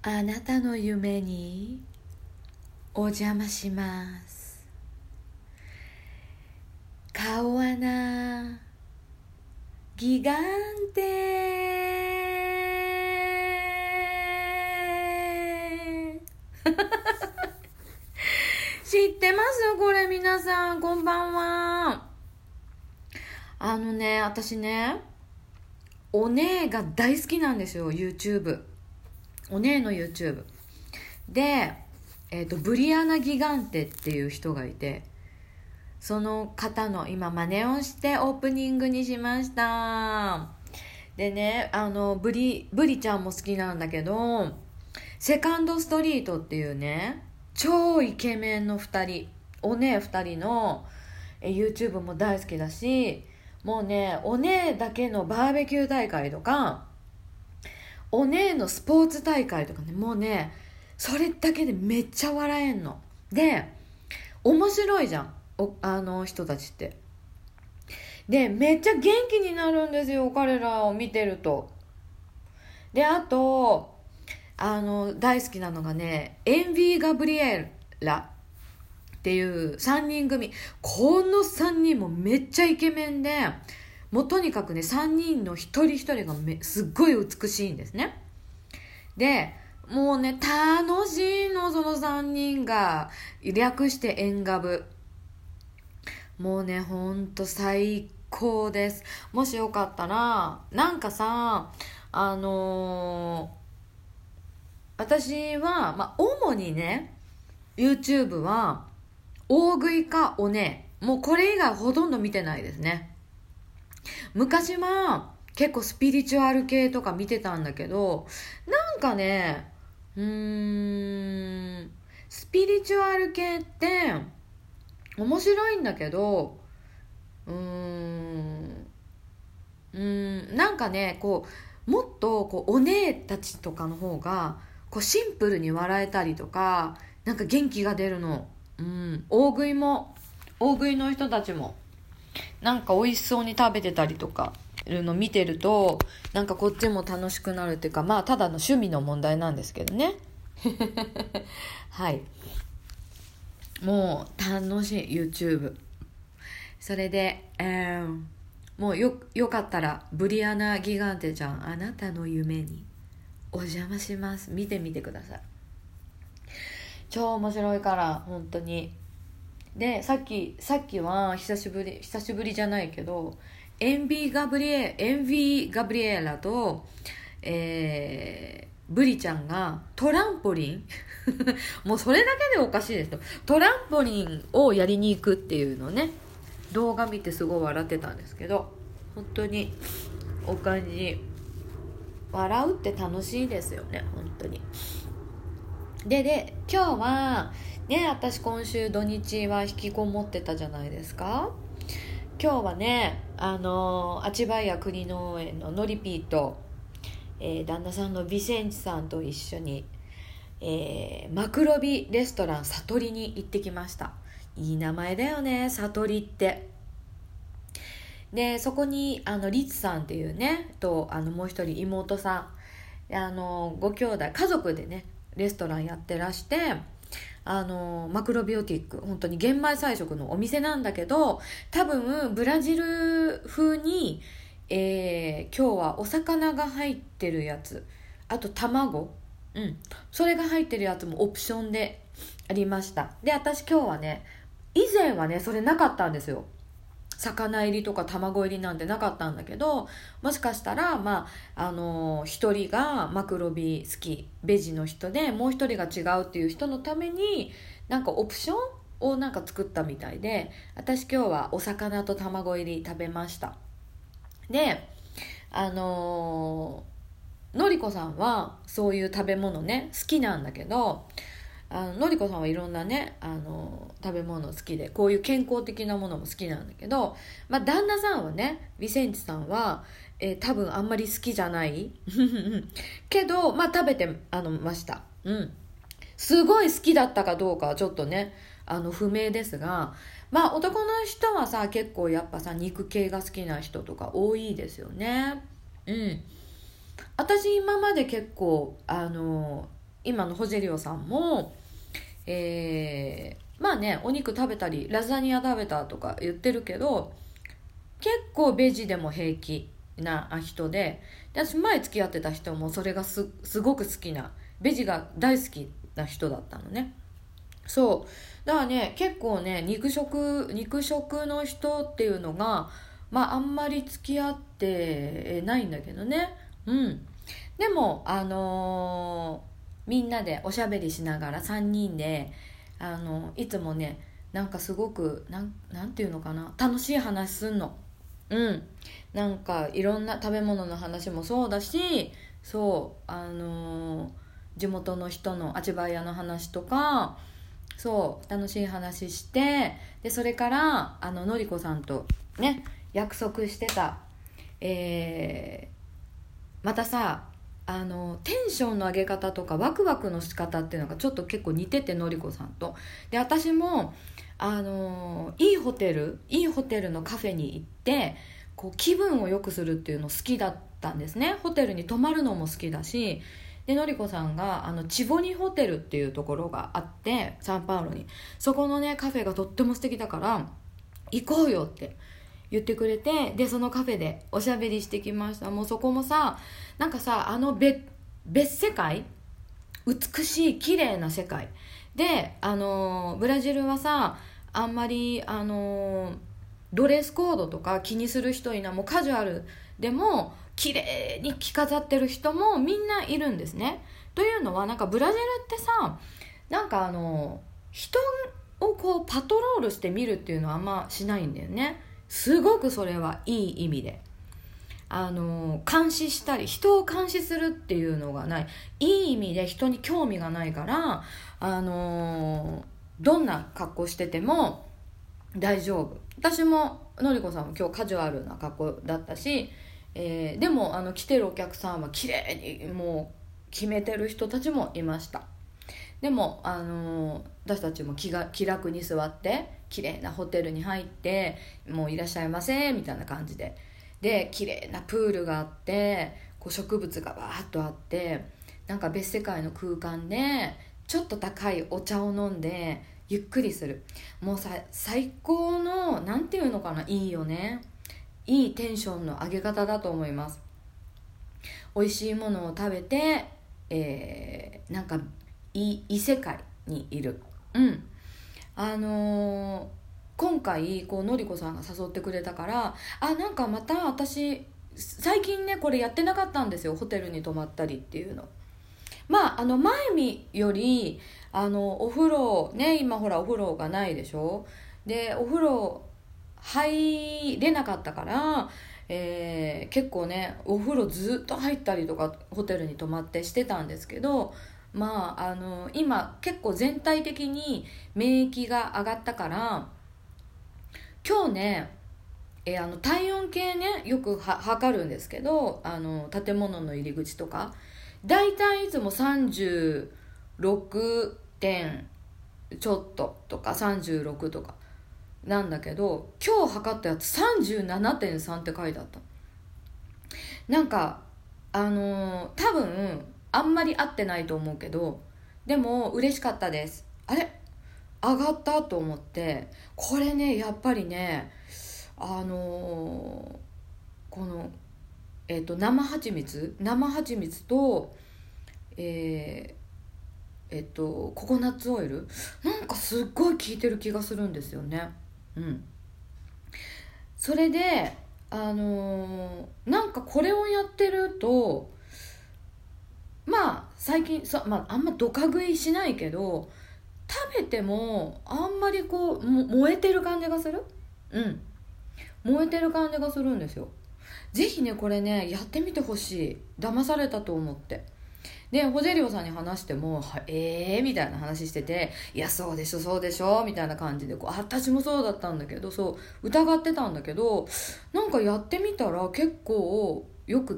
あなたの夢にお邪魔します。顔穴ギガンテ知ってますこれ？皆さんこんばんは。私ね、お姉が大好きなんですよ。 YouTube、 お姉の YouTube で、ブリアナ・ギガンテっていう人がいて、その方の今真似をしてオープニングにしました。でね、ブリちゃんも好きなんだけど、セカンドストリートっていうね、超イケメンの2人、お姉2人のYouTube も大好きだし、もうね、お姉だけのバーベキュー大会とか、お姉のスポーツ大会とかね、もうね、それだけでめっちゃ笑えんので、面白いじゃん、あの人たちって。で、めっちゃ元気になるんですよ、彼らを見てると。で、あと大好きなのがね、エンヴィー・ガブリエラっていう3人組。この3人もめっちゃイケメンで、もうとにかくね、3人の一人一人がすっごい美しいんですね。で、もうね、楽しいの、その3人が。略してエンガブ。もうね、ほんと最高です。もしよかったら、なんかさ、私は、主にね、YouTube は大食いかおね、もうこれ以外ほとんど見てないですね。昔は結構スピリチュアル系とか見てたんだけど、なんかね、スピリチュアル系って面白いんだけど、なんかね、こうもっとこうお姉たちとかの方がこうシンプルに笑えたりとか、なんか元気が出るの。大食いの人たちもなんか美味しそうに食べてたりとかいうの見てると、なんかこっちも楽しくなるっていうか、ただの趣味の問題なんですけどねはい、もう楽しい YouTube。 それで、もうよかったらブリアナ・ギガンテちゃん、あなたの夢にお邪魔します、見てみてください。超面白いから本当に。で、さっきは久しぶりじゃないけど、エンヴィ・ガブリエラと、ブリちゃんがトランポリンもうそれだけでおかしいですよ。トランポリンをやりに行くっていうのね、動画見てすごい笑ってたんですけど、本当にお感じ、笑うって楽しいですよね、本当に。で今日はね、私今週土日は引きこもってたじゃないですか。今日はね、あちばや国農園ののりぴーと、旦那さんのビセンチさんと一緒に、マクロビレストラン悟りに行ってきました。いい名前だよね、悟りって。で、そこにリツさんっていうねと、もう一人妹さん、ご兄弟家族でねレストランやってらして、マクロビオティック、本当に玄米菜食のお店なんだけど、多分ブラジル風に、今日はお魚が入ってるやつ、あと卵、それが入ってるやつもオプションでありました。で、私今日はね、以前はねそれなかったんですよ。魚入りとか卵入りなんてなかったんだけど、もしかしたら一人がマクロビ好きベジの人で、もう一人が違うっていう人のためになんかオプションをなんか作ったみたいで、私今日はお魚と卵入り食べました。で、のりこさんはそういう食べ物ね好きなんだけど、のりこさんはいろんなね食べ物好きで、こういう健康的なものも好きなんだけど、旦那さんはね、ヴィセンチさんは、多分あんまり好きじゃないけど、食べてました。すごい好きだったかどうかはちょっとね不明ですが、男の人はさ、結構やっぱさ肉系が好きな人とか多いですよね。私今まで結構今のホジェリオさんも、まあねお肉食べたりラザニア食べたとか言ってるけど、結構ベジでも平気な人で、私前付き合ってた人もそれがすごく好きな、ベジが大好きな人だったのね。そうだからね、結構ね肉食の人っていうのがまああんまり付き合ってないんだけどね。でもみんなでおしゃべりしながら3人でいつもねなんかすごくなんていうのかな、楽しい話すんの。なんかいろんな食べ物の話もそうだし、地元の人のあちば屋の話とか、楽しい話して、でそれからのりこさんとね約束してた、またさテンションの上げ方とかワクワクの仕方っていうのがちょっと結構似てて、のりこさんと。で私もいいホテルのカフェに行ってこう気分を良くするっていうの好きだったんですね。ホテルに泊まるのも好きだし、でのりこさんがチボニホテルっていうところがあって、サンパウロにそこのねカフェがとっても素敵だから行こうよって言ってくれて、でそのカフェでおしゃべりしてきました。もうそこもさ、なんかさ別世界、美しい綺麗な世界で、ブラジルはさあんまりドレスコードとか気にする人いない、もうカジュアルでも綺麗に着飾ってる人もみんないるんですね。というのはなんかブラジルってさ、なんか人をこうパトロールして見るっていうのはあんましないんだよね。すごくそれはいい意味で監視したり人を監視するっていうのがない、いい意味で人に興味がないから、どんな格好してても大丈夫。私ものりこさんも今日カジュアルな格好だったし、でも来てるお客さんは綺麗にもう決めてる人たちもいました。でも私たちも気楽に座って綺麗なホテルに入って、もういらっしゃいませみたいな感じで、綺麗なプールがあって、こう植物がわーっとあって、なんか別世界の空間でちょっと高いお茶を飲んでゆっくりする、もう最高のなんていうのかな、いいよね。いいテンションの上げ方だと思います。美味しいものを食べて、なんか異世界にいる。今回こうのりこさんが誘ってくれたから、なんかまた私最近ねこれやってなかったんですよ、ホテルに泊まったりっていうの。まあ前よりお風呂ね、今ほらお風呂がないでしょ。でお風呂入れなかったから、結構ねお風呂ずっと入ったりとかホテルに泊まってしてたんですけど、まあ今結構全体的に免疫が上がったから、今日ね、体温計ねよく測るんですけど、建物の入り口とかだいたいいつも36点ちょっととか36とかなんだけど、今日測ったやつ 37.3 って書いてあった。なんか多分あんまり合ってないと思うけど、でも嬉しかったです。あれ上がったと思って。これねやっぱりねこの生蜂蜜とココナッツオイルなんかすっごい効いてる気がするんですよね。それでなんかこれをやってると、まあ最近あんまドカ食いしないけど、食べてもあんまりこう燃えてる感じがする。燃えてる感じがするんですよ。ぜひねこれねやってみてほしい。騙されたと思って。でホジェリオさんに話してもみたいな話してて、いやそうでしょみたいな感じで私もそうだったんだけど、そう疑ってたんだけど、なんかやってみたら結構よくって、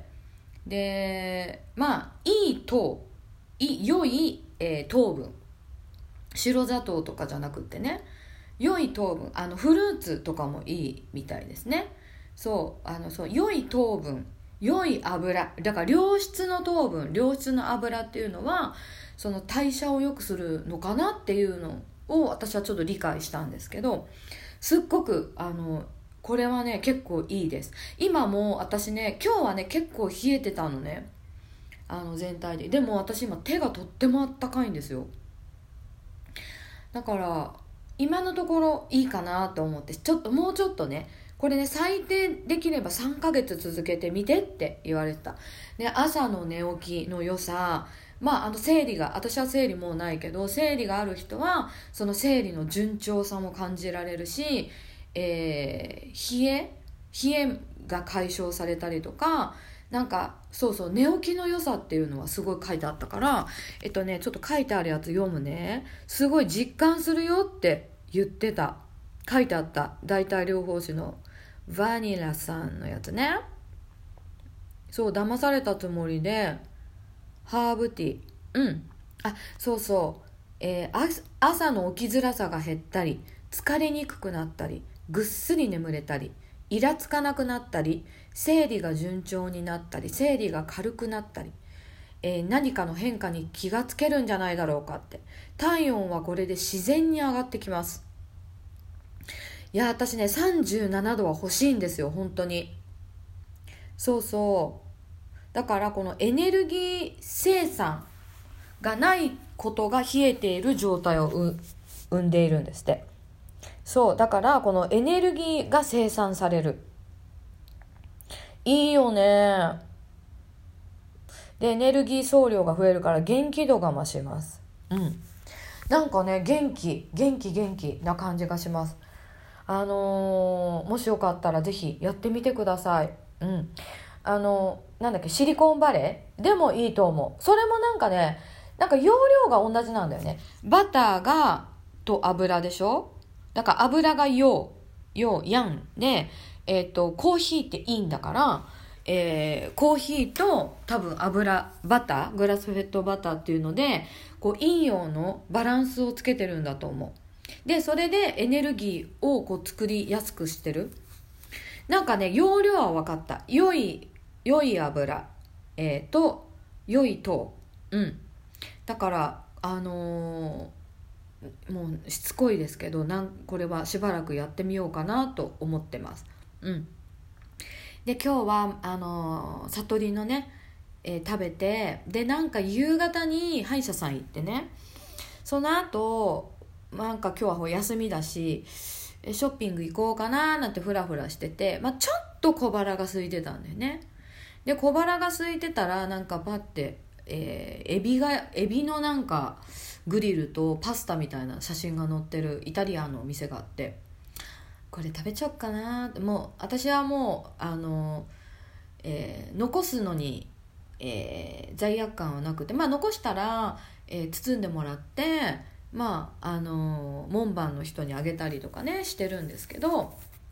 でまあ良い、糖分、白砂糖とかじゃなくってね、良い糖分フルーツとかもいいみたいですね。そう良い糖分、 良い油だから、良質の糖分、良質の油っていうのはその代謝を良くするのかなっていうのを私はちょっと理解したんですけど、すっごくこれはね結構いいです。今も私ね、今日はね結構冷えてたのね、全体で。でも私今手がとってもあったかいんですよ。だから今のところいいかなと思って、もうちょっとね、これね最低できれば3ヶ月続けてみてって言われてた。で、朝の寝起きの良さ、生理が、私は生理もうないけど、生理がある人はその生理の順調さも感じられるし、冷えが解消されたりとか、なんかそうそう、寝起きの良さっていうのはすごい書いてあったから、ちょっと書いてあるやつ読むね。すごい実感するよって言ってた、書いてあった。代替療法士のバニラさんのやつね。そう、騙されたつもりでハーブティー、そうそう、朝の起きづらさが減ったり、疲れにくくなったり、ぐっすり眠れたり、イラつかなくなったり、生理が順調になったり、生理が軽くなったり、何かの変化に気がつけるんじゃないだろうかって。体温はこれで自然に上がってきます。いや、私ね37度は欲しいんですよ、本当に。そうそう、だからこのエネルギー生産がないことが冷えている状態を生んでいるんですって。そう、だからこのエネルギーが生産される。いいよね。で、エネルギー総量が増えるから元気度が増します。なんかね、元気な感じがします。もしよかったらぜひやってみてください。なんだっけ、シリコンバレーでもいいと思う。それもなんかね、なんか容量が同じなんだよね。バターがと油でしょ。だから油が陽ヤンで、コーヒーっていいんだから、コーヒーと多分バター、グラスフェッドバターっていうので、こう陰陽のバランスをつけてるんだと思う。で、それでエネルギーをこう作りやすくしてる。なんかね、容量は分かった。良い油、と良い糖。だからもうしつこいですけど、これはしばらくやってみようかなと思ってます。で、今日は悟りのね、食べて、でなんか夕方に歯医者さん行ってね、その後なんか今日は休みだしショッピング行こうかななんてフラフラしてて、ちょっと小腹が空いてたんだよね。で、小腹が空いてたらなんかパッて、エビのなんかグリルとパスタみたいな写真が載ってるイタリアンのお店があって、これ食べちゃおっかなって。もう私はもう残すのに、罪悪感はなくて、残したら、包んでもらって、門番の人にあげたりとかねしてるんですけど、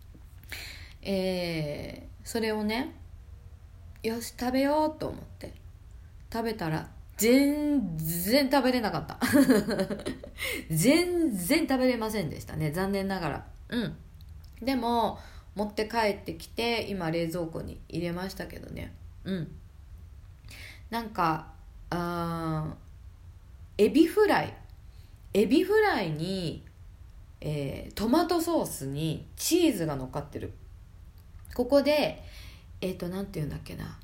それをね、よし食べようと思って食べたら全然食べれなかった全然食べれませんでしたね、残念ながら。でも持って帰ってきて今冷蔵庫に入れましたけどね。なんかエビフライに、トマトソースにチーズが乗っかってる。ここでなんていうんだっけな、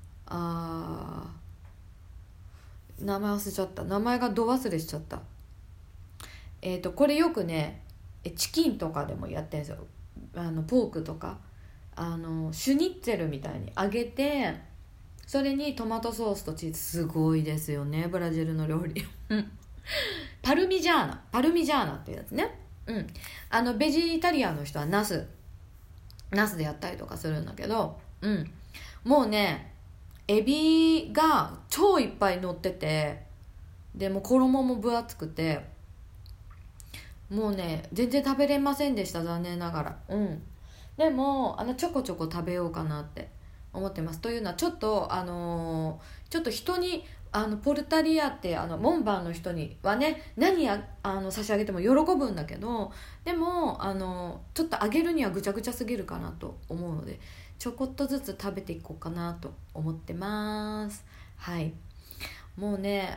名前忘れちゃった。名前がど忘れしちゃった。これよくねチキンとかでもやってるんですよ。ポークとかシュニッツェルみたいに揚げて、それにトマトソースとチーズ、すごいですよね、ブラジルの料理パルミジャーナっていうやつね。ベジタリアンの人はナスでやったりとかするんだけど、もうねエビが超いっぱい乗ってて、でも衣も分厚くて、もうね全然食べれませんでした、残念ながら。でもちょこちょこ食べようかなって思ってます。というのはちょっと人にポルタリアって門番の人にはね、何差し上げても喜ぶんだけど、でもちょっとあげるにはぐちゃぐちゃすぎるかなと思うので、 ちょこっとずつ食べていこうかなと思ってます。はい。もうね、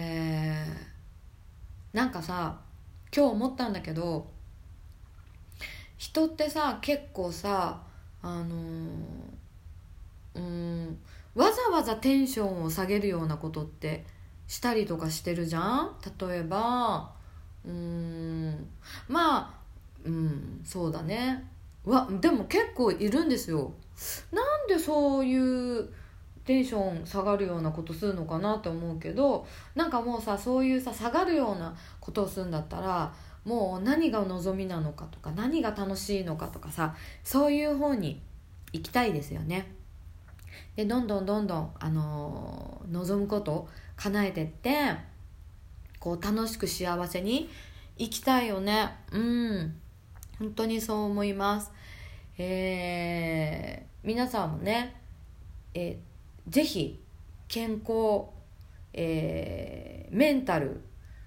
なんかさ、今日思ったんだけど、人ってさ結構さわざわざテンションを下げるようなことってしたりとかしてるじゃん。例えばまあそうだね。でも結構いるんですよ。なんでそういうテンション下がるようなことするのかなって思うけど、なんかもうさ、そういうさ下がるようなことをするんだったら、もう何が望みなのかとか何が楽しいのかとかさ、そういう方に行きたいですよね。でどんどん望むことを叶えてって、こう楽しく幸せに生きたいよね。本当にそう思います。皆さんもね、ぜひ健康、メンタル、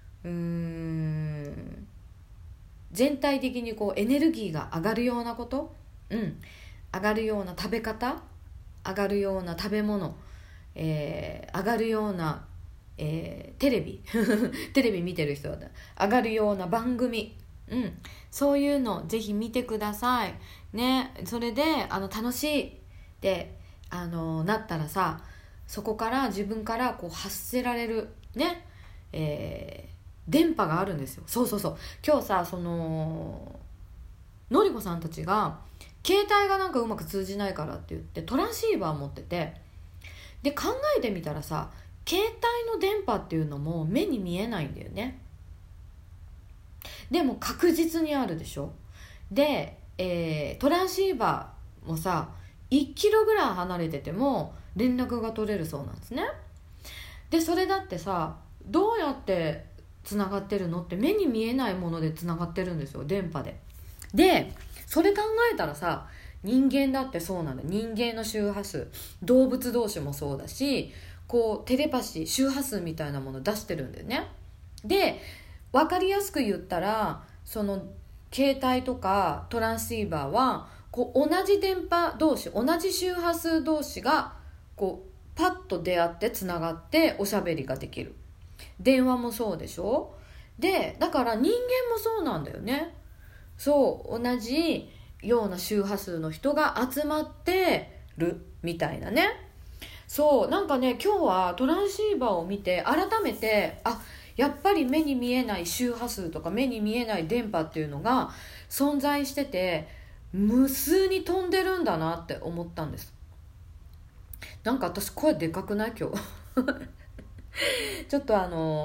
全体的にこうエネルギーが上がるようなこと、上がるような食べ方、上がるような食べ物、上がるような、テレビテレビ見てる人は上がるような番組、そういうのぜひ見てくださいね。それで楽しいってなったらさ、そこから自分からこう発せられるね、電波があるんですよ。そう今日さ、のりこさんたちが携帯がなんかうまく通じないからって言ってトランシーバー持ってて、で考えてみたらさ、携帯の電波っていうのも目に見えないんだよね。でも確実にあるでしょ。で、トランシーバーもさ1キロぐらい離れてても連絡が取れるそうなんですね。でそれだってさ、どうやってつながってるのって、目に見えないものでつながってるんですよ、電波で。でそれ考えたらさ、人間だってそうなんだ。人間の周波数、動物同士もそうだし、こうテレパシー、周波数みたいなもの出してるんだよね。で分かりやすく言ったら、その携帯とかトランシーバーはこう同じ電波同士、同じ周波数同士がこうパッと出会ってつながっておしゃべりができる。電話もそうでしょ。でだから人間もそうなんだよね。そう同じような周波数の人が集まってるみたいなね。そうなんかね、今日はトランシーバーを見て改めて、やっぱり目に見えない周波数とか目に見えない電波っていうのが存在してて、無数に飛んでるんだなって思ったんです。なんか私声でかくない今日ちょっと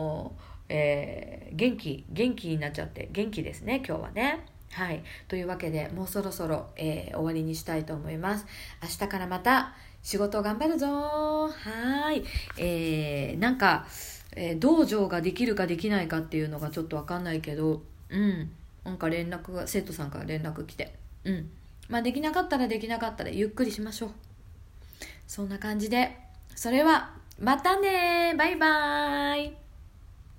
元気になっちゃって、元気ですね今日はね。はい、というわけでもうそろそろ、終わりにしたいと思います。明日からまた仕事頑張るぞ。はい、なんか、道場ができるかできないかっていうのがちょっと分かんないけど、なんか連絡が、生徒さんから連絡来て、できなかったらゆっくりしましょう。そんな感じで、それはまたね、バイバーイ。